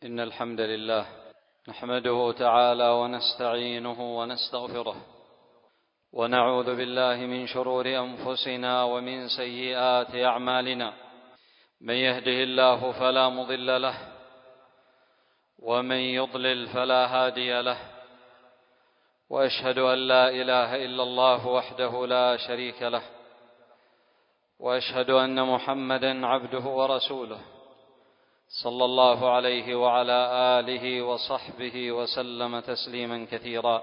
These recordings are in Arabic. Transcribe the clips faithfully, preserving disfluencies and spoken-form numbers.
إن الحمد لله نحمده تعالى ونستعينه ونستغفره ونعوذ بالله من شرور أنفسنا ومن سيئات أعمالنا. من يهده الله فلا مضل له ومن يضلل فلا هادي له، وأشهد أن لا إله إلا الله وحده لا شريك له، وأشهد أن محمدًا عبده ورسوله صلى الله عليه وعلى آله وصحبه وسلم تسليما كثيرا.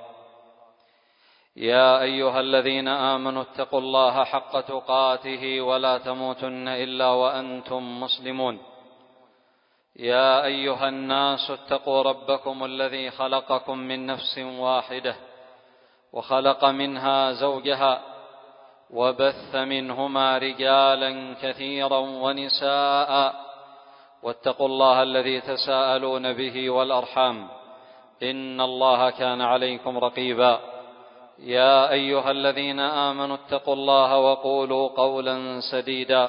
يا أيها الذين آمنوا اتقوا الله حق تقاته ولا تموتن إلا وأنتم مسلمون. يا أيها الناس اتقوا ربكم الذي خلقكم من نفس واحدة وخلق منها زوجها وبث منهما رجالا كثيرا ونساء، واتقوا الله الذي تساءلون به والأرحام إن الله كان عليكم رقيبا. يا أيها الذين آمنوا اتقوا الله وقولوا قولا سديدا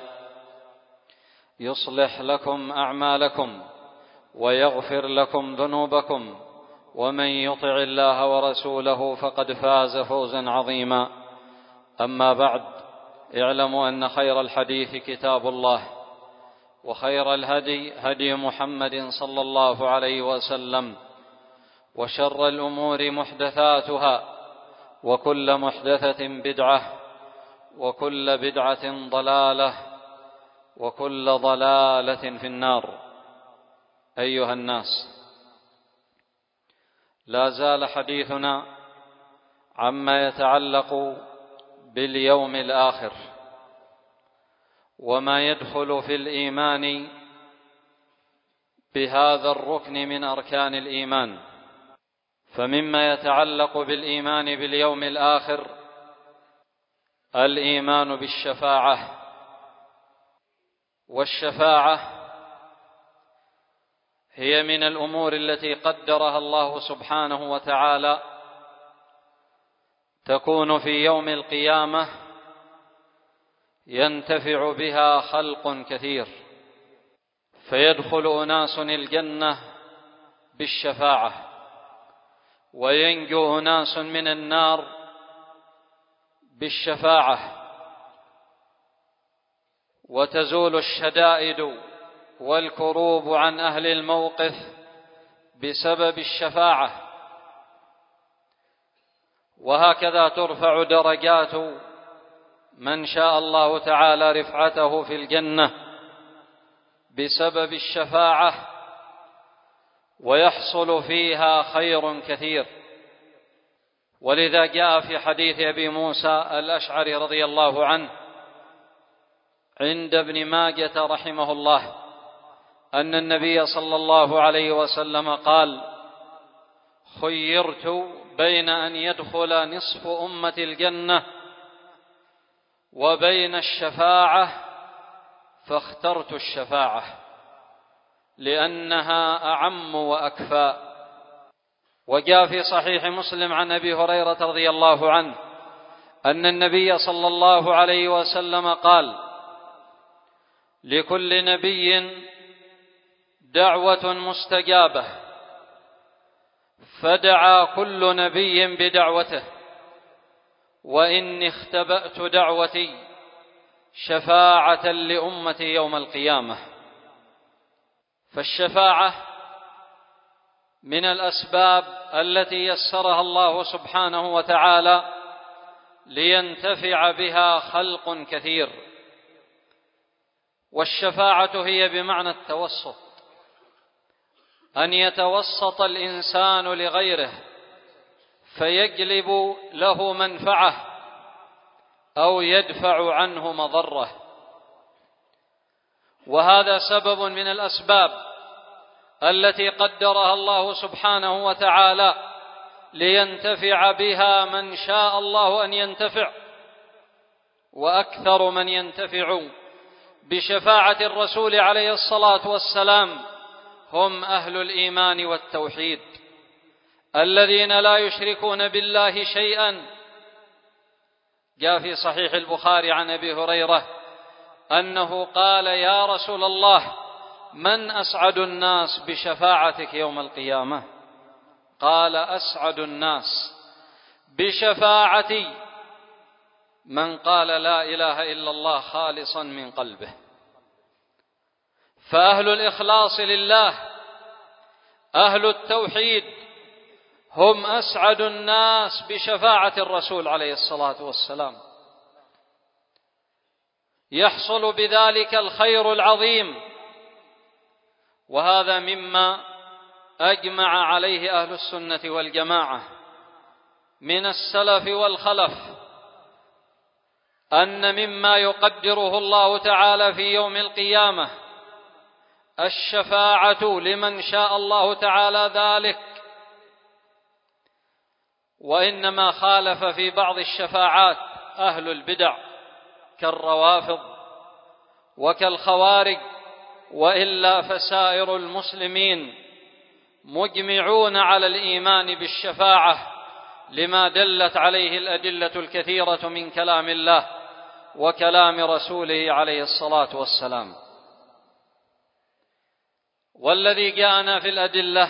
يصلح لكم أعمالكم ويغفر لكم ذنوبكم، ومن يطع الله ورسوله فقد فاز فوزا عظيما. أما بعد، اعلموا أن خير الحديث كتاب الله، وخير الهدي هدي محمد صلى الله عليه وسلم، وشر الأمور محدثاتها، وكل محدثة بدعة، وكل بدعة ضلالة، وكل ضلالة في النار. أيها الناس، لا زال حديثنا عما يتعلق باليوم الآخر وما يدخل في الإيمان بهذا الركن من أركان الإيمان. فمما يتعلق بالإيمان باليوم الآخر الإيمان بالشفاعة، والشفاعة هي من الأمور التي قدرها الله سبحانه وتعالى تكون في يوم القيامة ينتفع بها خلق كثير، فيدخل أناس الجنة بالشفاعة، وينجو أناس من النار بالشفاعة، وتزول الشدائد والكروب عن أهل الموقف بسبب الشفاعة. وهكذا ترفع درجات من شاء الله تعالى رفعته في الجنة بسبب الشفاعة، ويحصل فيها خير كثير. ولذا جاء في حديث أبي موسى الأشعري رضي الله عنه عند ابن ماجة رحمه الله أن النبي صلى الله عليه وسلم قال: خيرت بين أن يدخل نصف أمة الجنة وبين الشفاعة فاخترت الشفاعة لأنها أعم وأكفى. وجاء في صحيح مسلم عن أبي هريرة رضي الله عنه أن النبي صلى الله عليه وسلم قال: لكل نبي دعوة مستجابة، فدعا كل نبي بدعوته، وإني اختبأت دعوتي شفاعة لأمتي يوم القيامة. فالشفاعة من الأسباب التي يسرها الله سبحانه وتعالى لينتفع بها خلق كثير. والشفاعة هي بمعنى التوسط، أن يتوسط الإنسان لغيره فيجلب له منفعة أو يدفع عنه مضرة. وهذا سبب من الأسباب التي قدرها الله سبحانه وتعالى لينتفع بها من شاء الله أن ينتفع. وأكثر من ينتفع بشفاعة الرسول عليه الصلاة والسلام هم أهل الإيمان والتوحيد، الذين لا يشركون بالله شيئا. جاء في صحيح البخاري عن أبي هريرة أنه قال: يا رسول الله، من أسعد الناس بشفاعتك يوم القيامة؟ قال أسعد الناس بشفاعتي من قال لا إله إلا الله خالصا من قلبه. فأهل الإخلاص لله، أهل التوحيد، هم أسعد الناس بشفاعة الرسول عليه الصلاة والسلام. يحصل بذلك الخير العظيم، وهذا مما أجمع عليه أهل السنة والجماعة من السلف والخلف، أن مما يقدره الله تعالى في يوم القيامة الشفاعة لمن شاء الله تعالى ذلك، وإنما خالف في بعض الشفاعات أهل البدع كالروافض وكالخوارج، وإلا فسائر المسلمين مجمعون على الإيمان بالشفاعة لما دلت عليه الأدلة الكثيرة من كلام الله وكلام رسوله عليه الصلاة والسلام. والذي جاءنا في الأدلة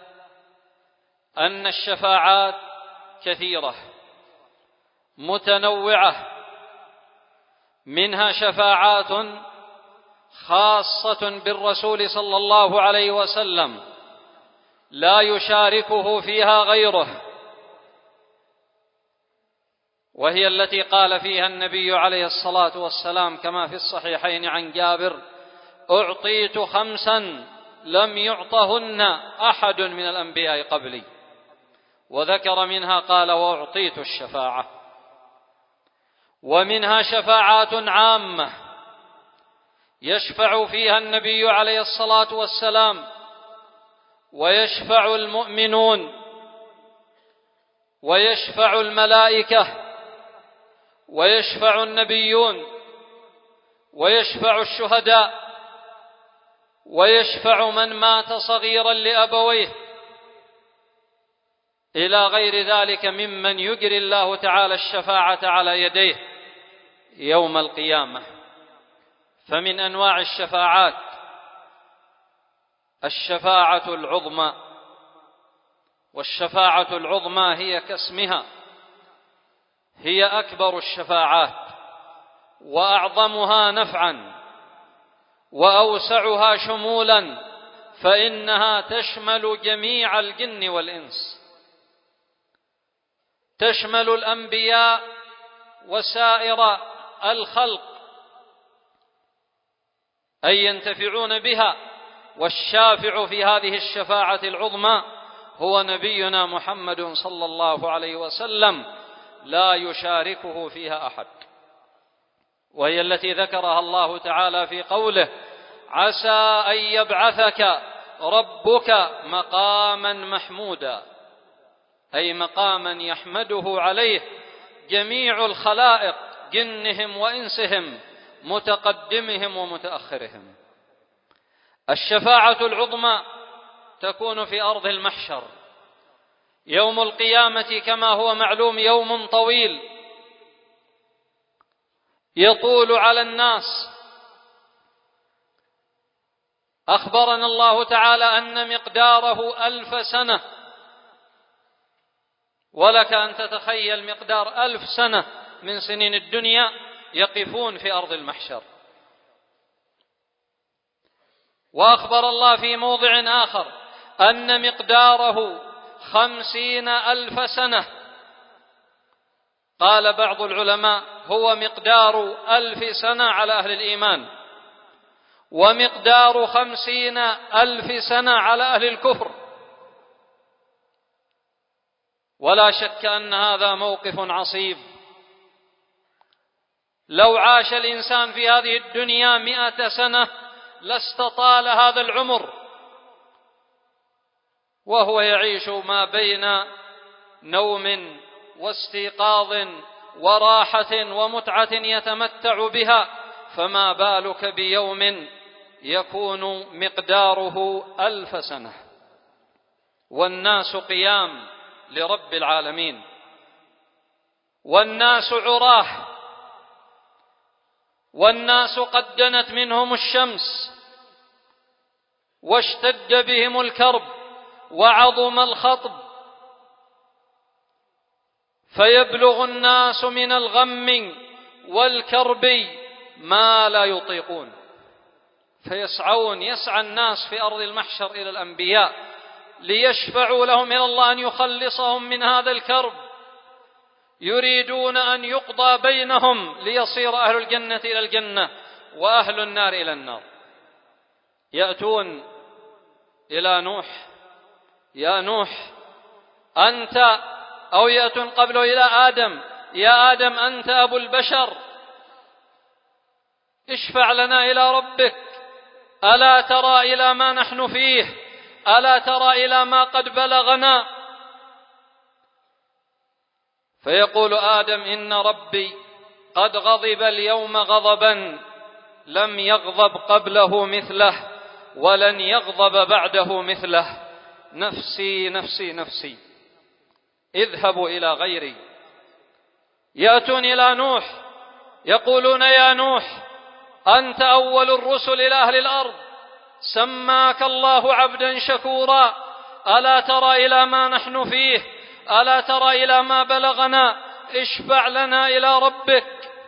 أن الشفاعات كثيرة متنوعة، منها شفاعات خاصة بالرسول صلى الله عليه وسلم لا يشاركه فيها غيره، وهي التي قال فيها النبي عليه الصلاة والسلام كما في الصحيحين عن جابر: أعطيت خمسا لم يعطهن أحد من الأنبياء قبلي، وذكر منها قال: وأعطيت الشفاعة. ومنها شفاعات عامة يشفع فيها النبي عليه الصلاة والسلام ويشفع المؤمنون ويشفع الملائكة ويشفع النبيون ويشفع الشهداء ويشفع من مات صغيرا لأبويه، إلى غير ذلك ممن يجري الله تعالى الشفاعة على يديه يوم القيامة. فمن أنواع الشفاعات الشفاعة العظمى، والشفاعة العظمى هي كاسمها، هي أكبر الشفاعات وأعظمها نفعا وأوسعها شمولا، فإنها تشمل جميع الجن والإنس، تشمل الأنبياء وسائر الخلق أن ينتفعون بها. والشافع في هذه الشفاعة العظمى هو نبينا محمد صلى الله عليه وسلم، لا يشاركه فيها أحد، وهي التي ذكرها الله تعالى في قوله: عسى أن يبعثك ربك مقاما محمودا، أي مقاما يحمده عليه جميع الخلائق جنهم وإنسهم، متقدمهم ومتأخرهم. الشفاعة العظمى تكون في أرض المحشر يوم القيامة، كما هو معلوم يوم طويل يطول على الناس. أخبرنا الله تعالى أن مقداره ألف سنة، ولك أن تتخيل مقدار ألف سنة من سنين الدنيا يقفون في أرض المحشر. وأخبر الله في موضع آخر أن مقداره خمسين ألف سنة، قال بعض العلماء هو مقدار ألف سنة على أهل الإيمان، ومقدار خمسين ألف سنة على أهل الكفر. ولا شك أن هذا موقف عصيب. لو عاش الإنسان في هذه الدنيا مئة سنة لاستطال هذا العمر، وهو يعيش ما بين نوم واستيقاظ وراحة ومتعة يتمتع بها، فما بالك بيوم يكون مقداره ألف سنة والناس قيام لرب العالمين، والناس عراه، والناس قد دنت منهم الشمس، واشتد بهم الكرب وعظم الخطب، فيبلغ الناس من الغم والكرب ما لا يطيقون، فيسعون يسعى الناس في أرض المحشر إلى الأنبياء ليشفعوا لهم إلى الله أن يخلصهم من هذا الكرب، يريدون أن يقضى بينهم ليصير أهل الجنة إلى الجنة وأهل النار إلى النار. يأتون إلى نوح: يا نوح أنت، أو يأتون قبله إلى آدم: يا آدم أنت أبو البشر، اشفع لنا إلى ربك، ألا ترى إلى ما نحن فيه، ألا ترى إلى ما قد بلغنا؟ فيقول آدم: إن ربي قد غضب اليوم غضبا لم يغضب قبله مثله ولن يغضب بعده مثله، نفسي نفسي نفسي، اذهبوا إلى غيري. يأتون إلى نوح يقولون: يا نوح أنت أول الرسل إلى أهل الأرض، سماك الله عبدا شكورا، ألا ترى إلى ما نحن فيه، ألا ترى إلى ما بلغنا، اشفع لنا إلى ربك.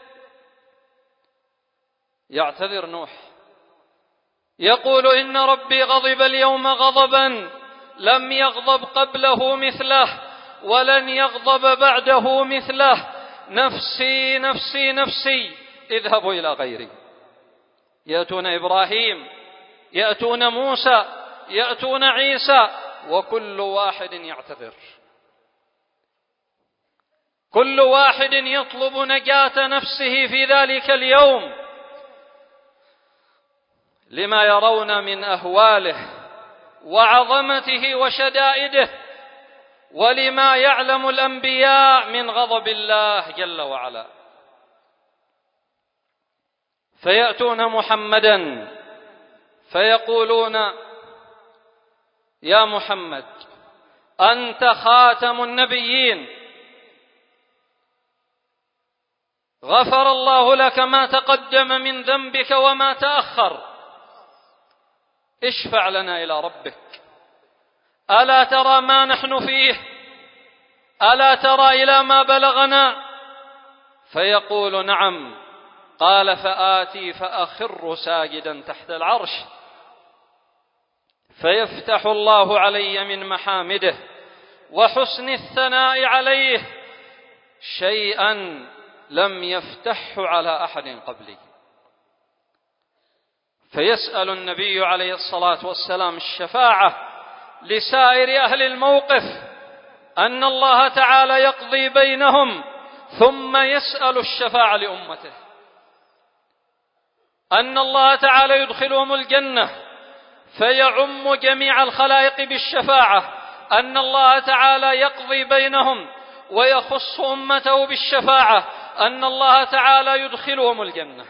يعتذر نوح يقول: إن ربي غضب اليوم غضبا لم يغضب قبله مثله ولن يغضب بعده مثله، نفسي نفسي نفسي، اذهبوا إلى غيري. يأتون إبراهيم، يأتون موسى، يأتون عيسى، وكل واحد يعتذر، كل واحد يطلب نجاة نفسه في ذلك اليوم لما يرون من أهواله وعظمته وشدائده، ولما يعلم الأنبياء من غضب الله جل وعلا. فيأتون محمدا فيقولون: يا محمد أنت خاتم النبيين، غفر الله لك ما تقدم من ذنبك وما تأخر، اشفع لنا إلى ربك، ألا ترى ما نحن فيه، ألا ترى إلى ما بلغنا؟ فيقول: نعم. قال: فآتي فأخر ساجدا تحت العرش، فيفتح الله علي من محامده وحسن الثناء عليه شيئا لم يفتحه على أحد قبلي. فيسأل النبي عليه الصلاة والسلام الشفاعة لسائر أهل الموقف، أن الله تعالى يقضي بينهم ثم يسأل الشفاعة لأمته، أن الله تعالى يدخلهم الجنة فيعم جميع الخلائق بالشفاعة، أن الله تعالى يقضي بينهم ويخص أمته بالشفاعة، أن الله تعالى يدخلهم الجنة،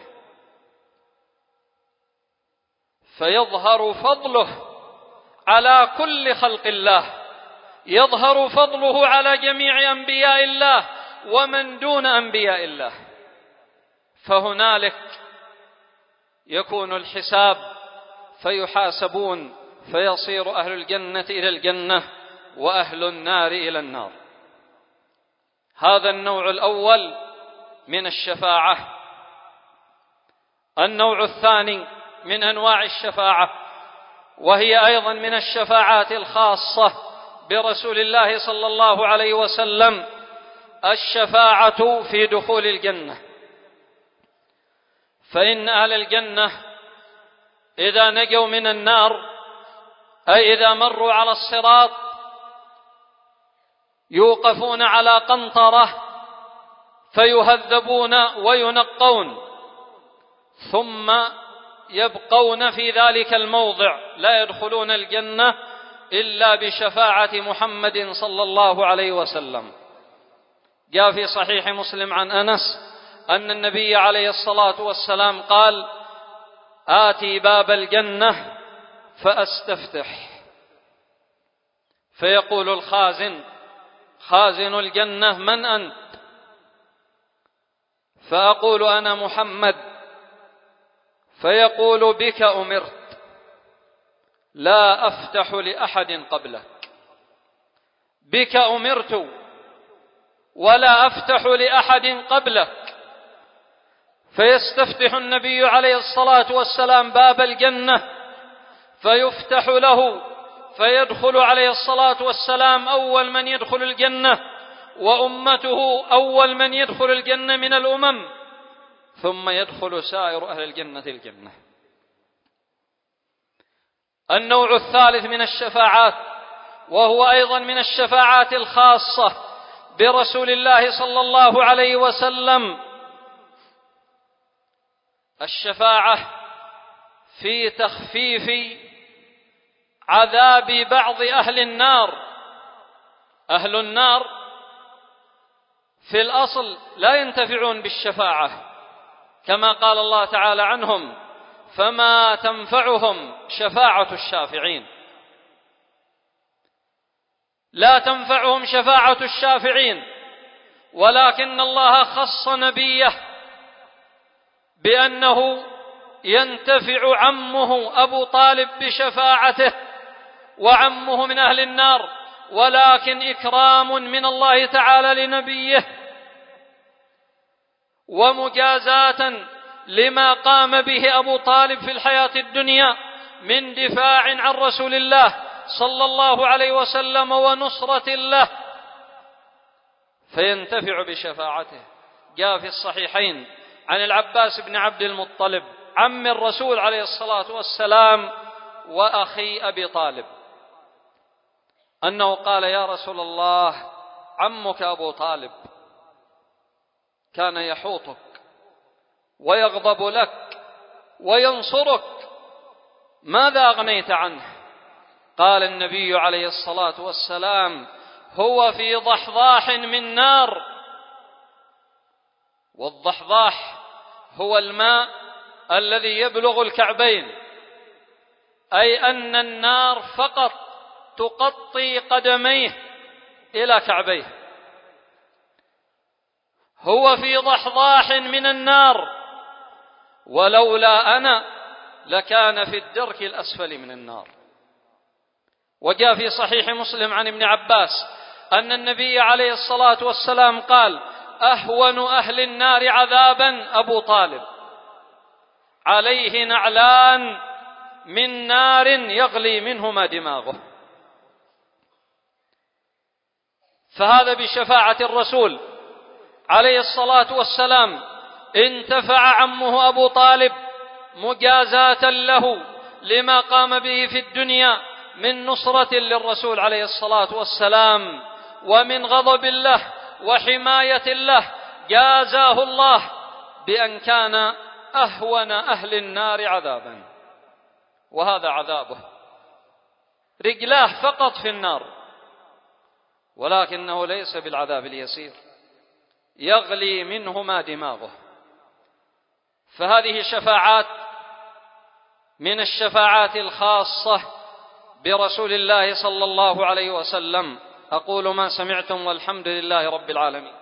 فيظهر فضله على كل خلق الله، يظهر فضله على جميع أنبياء الله ومن دون أنبياء الله. فهنالك يكون الحساب فيحاسبون، فيصير أهل الجنة إلى الجنة وأهل النار إلى النار. هذا النوع الأول من الشفاعة. النوع الثاني من أنواع الشفاعة، وهي أيضا من الشفاعات الخاصة برسول الله صلى الله عليه وسلم، الشفاعة في دخول الجنة. فإن أهل الجنة إذا نجوا من النار، أي إذا مروا على الصراط، يوقفون على قنطرة فيهذبون وينقون، ثم يبقون في ذلك الموضع لا يدخلون الجنة إلا بشفاعة محمد صلى الله عليه وسلم. جاء في صحيح مسلم عن أنس أن النبي عليه الصلاة والسلام قال: آتي باب الجنة فأستفتح، فيقول الخازن: خازن الجنة من أنت؟ فأقول: أنا محمد. فيقول: بك أمرت، لا أفتح لأحد قبلك، بك أمرت ولا أفتح لأحد قبلك. فيستفتح النبي عليه الصلاة والسلام باب الجنة فيفتح له، فيدخل عليه الصلاة والسلام أول من يدخل الجنة، وأمته أول من يدخل الجنة من الأمم، ثم يدخل سائر أهل الجنة الجنة. النوع الثالث من الشفاعات، وهو أيضا من الشفاعات الخاصة برسول الله صلى الله عليه وسلم، الشفاعة في تخفيف عذاب بعض أهل النار. أهل النار في الأصل لا ينتفعون بالشفاعة، كما قال الله تعالى عنهم: فما تنفعهم شفاعة الشافعين. لا تنفعهم شفاعة الشافعين، ولكن الله خص نبيه بأنه ينتفع عمه أبو طالب بشفاعته، وعمه من أهل النار، ولكن إكرام من الله تعالى لنبيه ومجازاة لما قام به أبو طالب في الحياة الدنيا من دفاع عن رسول الله صلى الله عليه وسلم ونصرة له، فينتفع بشفاعته. جاء في الصحيحين عن العباس بن عبد المطلب عم الرسول عليه الصلاة والسلام وأخي أبي طالب أنه قال: يا رسول الله، عمك أبو طالب كان يحوطك ويغضب لك وينصرك، ماذا أغنيت عنه؟ قال النبي عليه الصلاة والسلام: هو في ضحضاح من نار. والضحضاح هو الماء الذي يبلغ الكعبين، أي أن النار فقط تغطي قدميه إلى كعبيه. هو في ضحضاح من النار، ولولا أنا لكان في الدرك الأسفل من النار. وجاء في صحيح مسلم عن ابن عباس أن النبي عليه الصلاة والسلام قال: أهون أهل النار عذابا أبو طالب، عليه نعلان من نار يغلي منهما دماغه. فهذا بشفاعة الرسول عليه الصلاة والسلام انتفع عمه أبو طالب مجازاة له لما قام به في الدنيا من نصرة للرسول عليه الصلاة والسلام ومن غضب الله وحماية الله. جازاه الله بأن كان أهون أهل النار عذابا، وهذا عذابه، رجلاه فقط في النار، ولكنه ليس بالعذاب اليسير، يغلي منهما دماغه. فهذه شفاعات من الشفاعات الخاصة برسول الله صلى الله عليه وسلم. أقول ما سمعتم والحمد لله رب العالمين.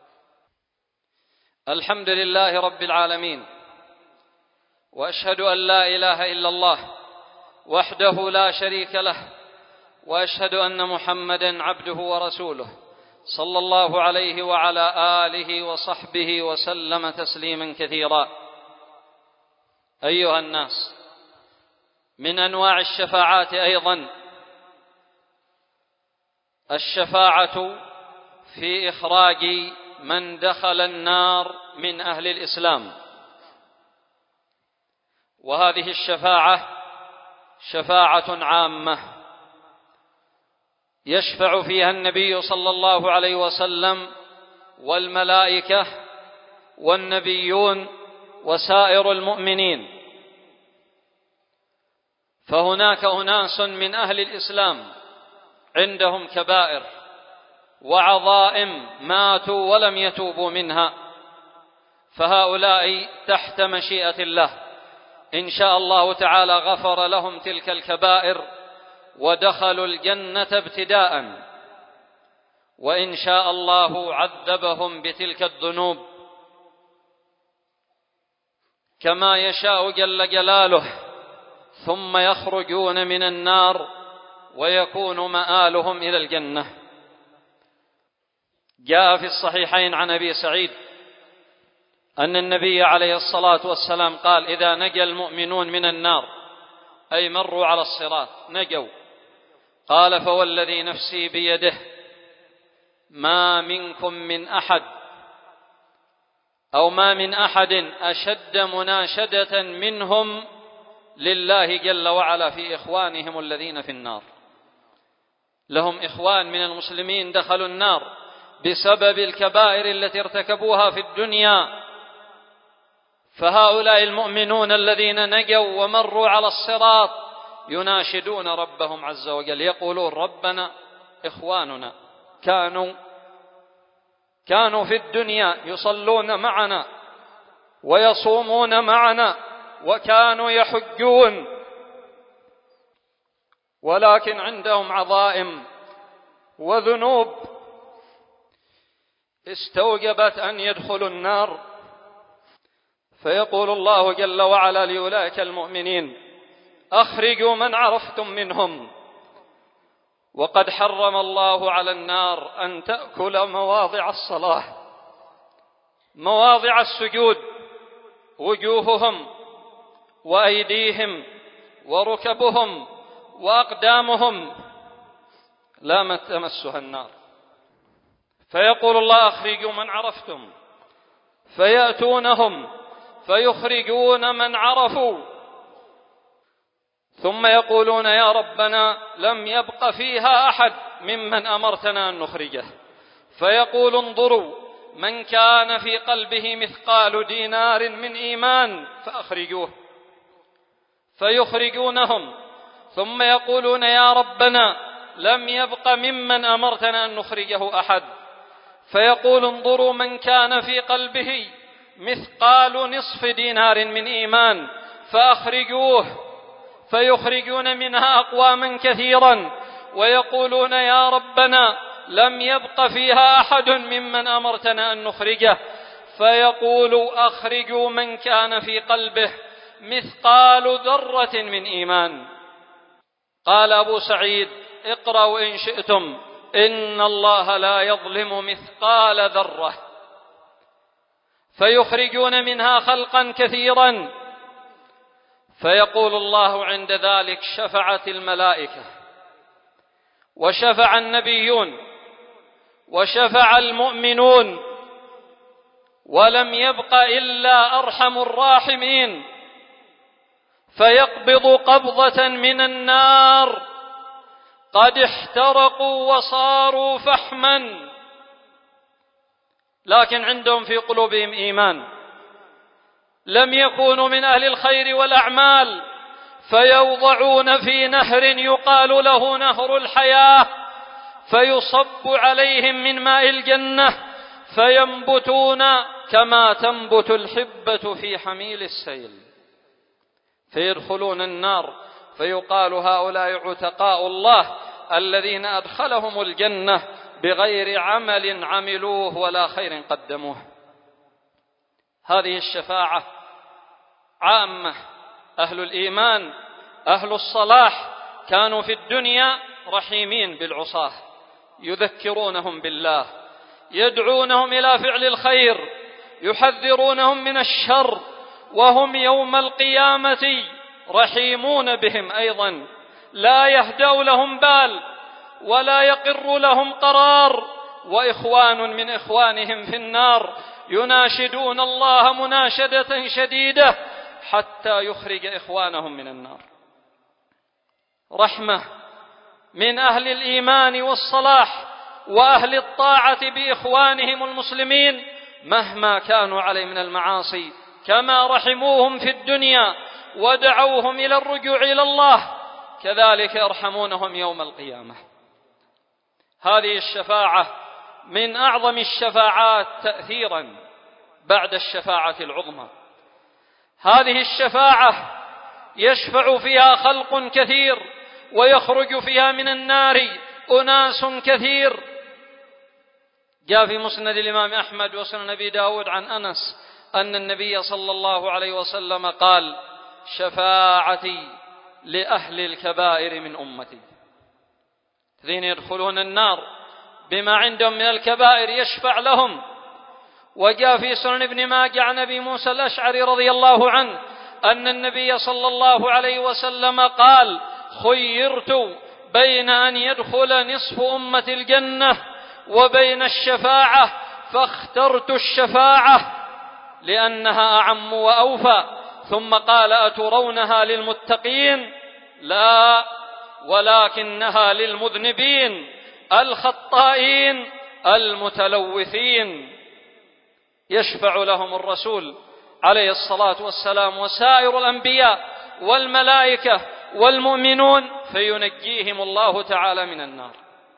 الحمد لله رب العالمين، وأشهد أن لا إله إلا الله وحده لا شريك له، وأشهد أن محمدًا عبده ورسوله صلى الله عليه وعلى آله وصحبه وسلم تسليما كثيرا. أيها الناس، من أنواع الشفاعات أيضا الشفاعة في إخراج من دخل النار من أهل الإسلام، وهذه الشفاعة شفاعة عامة يشفع فيها النبي صلى الله عليه وسلم والملائكة والنبيون وسائر المؤمنين. فهناك أناس من أهل الإسلام عندهم كبائر وعظائم ماتوا ولم يتوبوا منها، فهؤلاء تحت مشيئة الله إن شاء الله تعالى غفر لهم تلك الكبائر ودخلوا الجنة ابتداء، وإن شاء الله عذبهم بتلك الذنوب كما يشاء جل جلاله، ثم يخرجون من النار ويكون مآلهم إلى الجنة. جاء في الصحيحين عن أبي سعيد أن النبي عليه الصلاة والسلام قال: إذا نجا المؤمنون من النار، أي مروا على الصراط نجوا، قال: فوالذي نفسي بيده ما منكم من أحد أو ما من أحد أشد مناشدة منهم لله جل وعلا في إخوانهم الذين في النار. لهم إخوان من المسلمين دخلوا النار بسبب الكبائر التي ارتكبوها في الدنيا، فهؤلاء المؤمنون الذين نجوا ومروا على الصراط يناشدون ربهم عز وجل، يقولون: ربنا إخواننا كانوا كانوا في الدنيا يصلون معنا ويصومون معنا وكانوا يحجون، ولكن عندهم عظائم وذنوب استوجبت أن يدخلوا النار. فيقول الله جل وعلا لأولئك المؤمنين: أخرجوا من عرفتم منهم. وقد حرم الله على النار أن تأكل مواضع الصلاة، مواضع السجود، وجوههم وأيديهم وركبهم وأقدامهم لا تمسها النار. فيقول الله: أخرجوا من عرفتم، فيأتونهم فيخرجون من عرفوا، ثم يقولون: يا ربنا لم يبق فيها أحد ممن أمرتنا أن نخرجه. فيقول: انظروا من كان في قلبه مثقال دينار من إيمان فأخرجوه. فيخرجونهم، ثم يقولون: يا ربنا لم يبق ممن أمرتنا أن نخرجه أحد. فيقول: انظروا من كان في قلبه مثقال نصف دينار من إيمان فأخرجوه. فيخرجون منها أقواما كثيرا ويقولون: يا ربنا لم يبق فيها أحد ممن أمرتنا أن نخرجه. فيقول: أخرجوا من كان في قلبه مثقال ذرة من إيمان. قال أبو سعيد: اقرأوا إن شئتم: إن الله لا يظلم مثقال ذرة. فيخرجون منها خلقا كثيرا، فيقول الله عند ذلك: شفعت الملائكة وشفع النبيون وشفع المؤمنون، ولم يبق إلا أرحم الراحمين، فيقبض قبضة من النار قد احترقوا وصاروا فحما، لكن عندهم في قلوبهم إيمان، لم يكونوا من أهل الخير والأعمال، فيوضعون في نهر يقال له نهر الحياة، فيصب عليهم من ماء الجنة فينبتون كما تنبت الحبة في حميل السيل، فيدخلون النار، فيقال: هؤلاء عتقاء الله الذين أدخلهم الجنة بغير عمل عملوه ولا خير قدموه. هذه الشفاعة عامة. أهل الإيمان أهل الصلاح كانوا في الدنيا رحيمين بالعصاة، يذكرونهم بالله، يدعونهم إلى فعل الخير، يحذرونهم من الشر، وهم يوم القيامة رحيمون بهم أيضا، لا يهدأ لهم بال ولا يقر لهم قرار. وإخوان من إخوانهم في النار يناشدون الله مناشدة شديدة حتى يخرج إخوانهم من النار. رحمة من أهل الإيمان والصلاح وأهل الطاعة بإخوانهم المسلمين مهما كانوا عليه من المعاصي، كما رحموهم في الدنيا ودعوهم إلى الرجوع إلى الله، كذلك يرحمونهم يوم القيامة. هذه الشفاعة من أعظم الشفاعات تأثيرا بعد الشفاعة العظمى. هذه الشفاعة يشفع فيها خلق كثير ويخرج فيها من النار أناس كثير. جاء في مسند الإمام أحمد وسنن أبي داود عن أنس أن النبي صلى الله عليه وسلم قال: شفاعتي لأهل الكبائر من أمتي. الذين يدخلون النار بما عندهم من الكبائر يشفع لهم. وجاء في سنن ابن ماجه عن أبي موسى الأشعري رضي الله عنه أن النبي صلى الله عليه وسلم قال: خيرت بين أن يدخل نصف أمة الجنة وبين الشفاعة فاخترت الشفاعة لأنها أعم وأوفى. ثم قال: أترونها للمتقين؟ لا، ولكنها للمذنبين الخطائين المتلوثين. يشفع لهم الرسول عليه الصلاة والسلام وسائر الأنبياء والملائكة والمؤمنون فينجيهم الله تعالى من النار.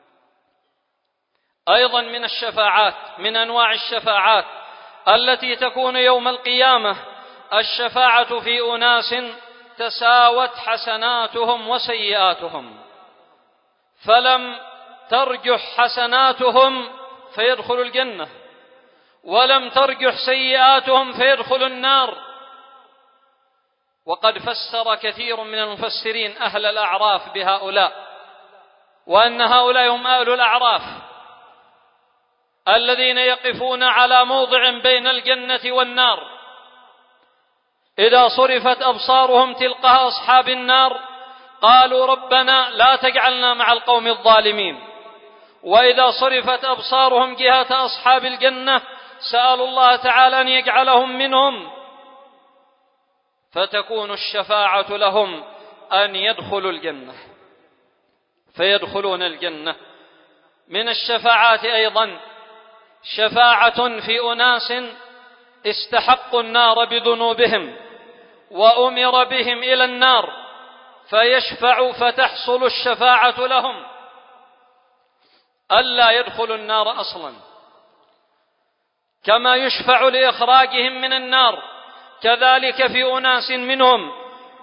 أيضا من الشفاعات، من أنواع الشفاعات التي تكون يوم القيامة، الشفاعة في أناس تساوت حسناتهم وسيئاتهم، فلم ترجح حسناتهم فيدخل الجنة، ولم ترجح سيئاتهم فيدخل النار. وقد فسر كثير من المفسرين أهل الأعراف بهؤلاء، وأن هؤلاء هم أهل الأعراف الذين يقفون على موضع بين الجنة والنار، إذا صرفت أبصارهم تلقاء أصحاب النار قالوا: ربنا لا تجعلنا مع القوم الظالمين. وإذا صرفت أبصارهم جهة أصحاب الجنة سألوا الله تعالى أن يجعلهم منهم، فتكون الشفاعة لهم أن يدخلوا الجنة فيدخلون الجنة. من الشفاعات أيضا شفاعة في أناس استحقوا النار بذنوبهم وأمر بهم إلى النار، فيشفع فتحصل الشفاعة لهم ألا يدخلوا النار أصلا. كما يشفع لإخراجهم من النار، كذلك في أناس منهم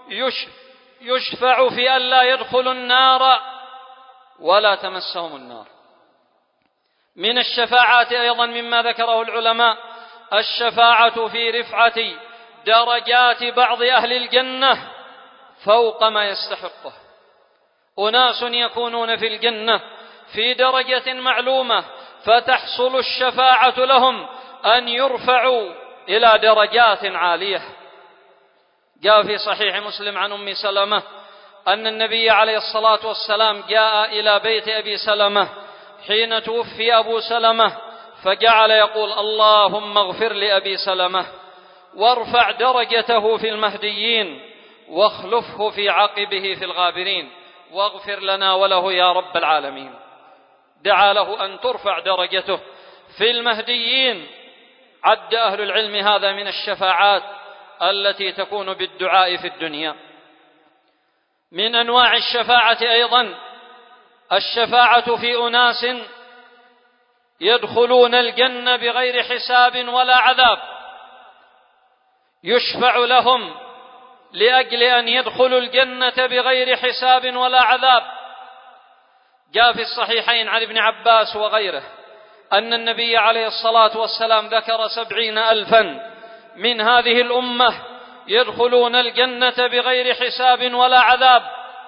يشفع في ألا يدخلوا النار ولا تمسهم النار. من الشفاعات أيضا مما ذكره العلماء الشفاعة في رفعة درجات بعض أهل الجنة فوق ما يستحقه. أناس يكونون في الجنة في درجة معلومة فتحصل الشفاعة لهم أن يرفعوا إلى درجات عالية. جاء في صحيح مسلم عن أم سلمة أن النبي عليه الصلاة والسلام جاء إلى بيت أبي سلمة حين توفي أبو سلمة، فجعل يقول: اللهم اغفر لأبي سلمة وارفع درجته في المهديين واخلفه في عقبه في الغابرين واغفر لنا وله يا رب العالمين. دعا له أن ترفع درجته في المهديين. عد أهل العلم هذا من الشفاعات التي تكون بالدعاء في الدنيا. من أنواع الشفاعة أيضا الشفاعة في أناس يدخلون الجنة بغير حساب ولا عذاب، يشفع لهم لأجل أن يدخلوا الجنة بغير حساب ولا عذاب. جاء في الصحيحين عن ابن عباس وغيره أن النبي عليه الصلاة والسلام ذكر سبعين ألفا من هذه الأمة يدخلون الجنة بغير حساب ولا عذاب،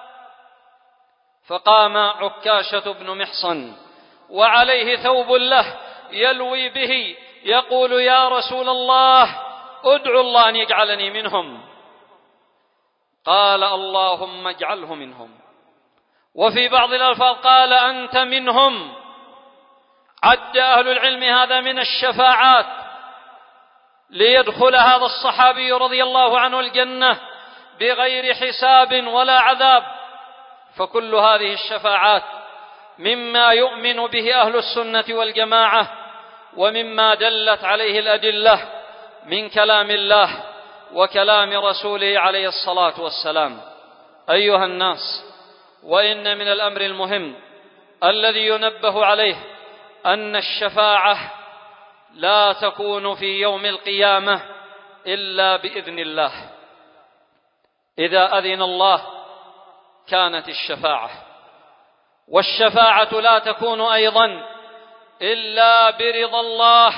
فقام عكاشة بن محصن وعليه ثوب له يلوي به يقول: يا رسول الله ادعو الله أن يجعلني منهم. قال: اللهم اجعله منهم. وفي بعض الألفاظ قال: أنت منهم. عد أهل العلم هذا من الشفاعات ليدخل هذا الصحابي رضي الله عنه الجنة بغير حساب ولا عذاب. فكل هذه الشفاعات مما يؤمن به أهل السنة والجماعة ومما دلت عليه الأدلة من كلام الله وكلام رسوله عليه الصلاة والسلام. أيها الناس، وإن من الأمر المهم الذي ينبه عليه أن الشفاعة لا تكون في يوم القيامة إلا بإذن الله. إذا أذن الله كانت الشفاعة، والشفاعة لا تكون أيضا إلا برضا الله.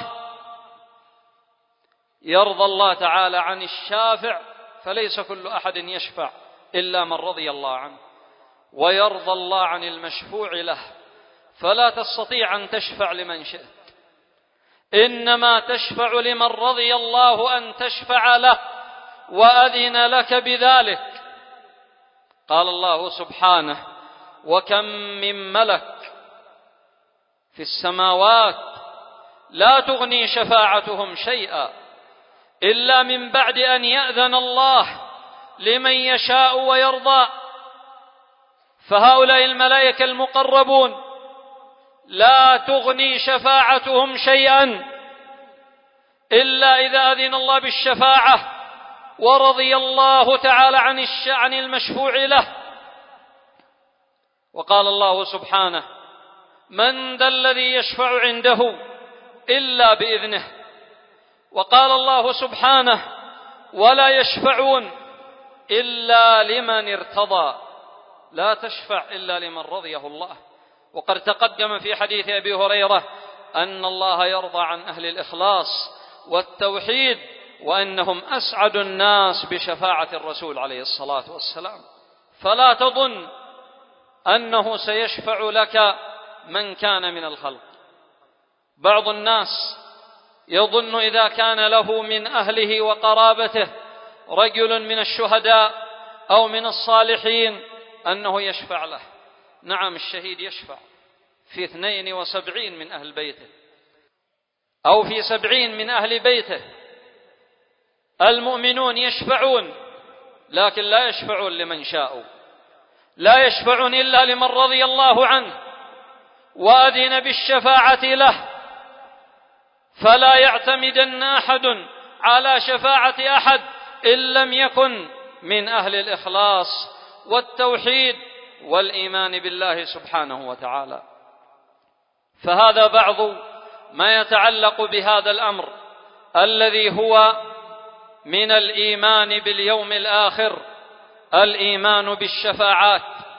يرضى الله تعالى عن الشافع، فليس كل أحد يشفع إلا من رضي الله عنه، ويرضى الله عن المشفوع له، فلا تستطيع أن تشفع لمن شئت، إنما تشفع لمن رضي الله أن تشفع له وأذن لك بذلك. قال الله سبحانه: وكم من ملك في السماوات لا تغني شفاعتهم شيئا إلا من بعد أن يأذن الله لمن يشاء ويرضى. فهؤلاء الملائكة المقربون لا تغني شفاعتهم شيئا إلا إذا أذن الله بالشفاعة ورضي الله تعالى عن المشفوع له. وقال الله سبحانه: من ذا الذي يشفع عنده إلا بإذنه. وقال الله سبحانه: ولا يشفعون إلا لمن ارتضى. لا تشفع إلا لمن رضيه الله. وقد تقدم في حديث أبي هريرة أن الله يرضى عن أهل الإخلاص والتوحيد، وأنهم أسعد الناس بشفاعة الرسول عليه الصلاة والسلام. فلا تظن أنه سيشفع لك من كان من الخلق. بعض الناس يظن إذا كان له من أهله وقرابته رجل من الشهداء أو من الصالحين أنه يشفع له. نعم، الشهيد يشفع في اثنين وسبعين من أهل بيته أو في سبعين من أهل بيته. المؤمنون يشفعون، لكن لا يشفعون لمن شاءوا، لا يشفعون إلا لمن رضي الله عنه وأذن بالشفاعة له. فلا يعتمدن أحد على شفاعة أحد إن لم يكن من أهل الإخلاص والتوحيد والإيمان بالله سبحانه وتعالى. فهذا بعض ما يتعلق بهذا الأمر الذي هو من الإيمان باليوم الآخر، الإيمان بالشفاعات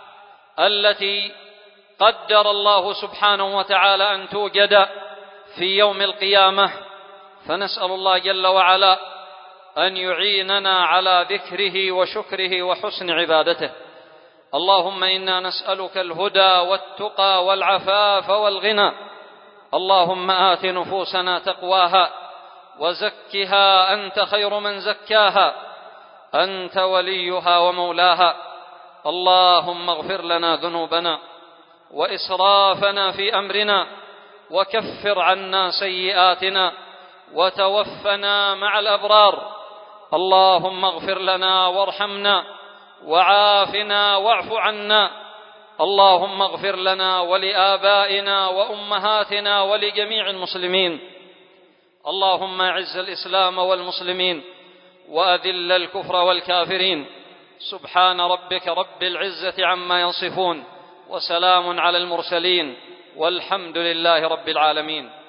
التي قدر الله سبحانه وتعالى أن توجد في يوم القيامة. فنسأل الله جل وعلا أن يعيننا على ذكره وشكره وحسن عبادته. اللهم إنا نسألك الهدى والتقى والعفاف والغنى. اللهم آت نفوسنا تقواها وزكها أنت خير من زكاها، أنت وليها ومولاها. اللهم اغفر لنا ذنوبنا وإسرافنا في أمرنا، وكفر عنا سيئاتنا، وتوفنا مع الأبرار. اللهم اغفر لنا وارحمنا وعافنا واعف عنا. اللهم اغفر لنا ولآبائنا وأمهاتنا ولجميع المسلمين. اللهم أعز الإسلام والمسلمين وأذل الكفر والكافرين. سبحان ربك رب العزة عما يصفون، وسلام على المرسلين، والحمد لله رب العالمين.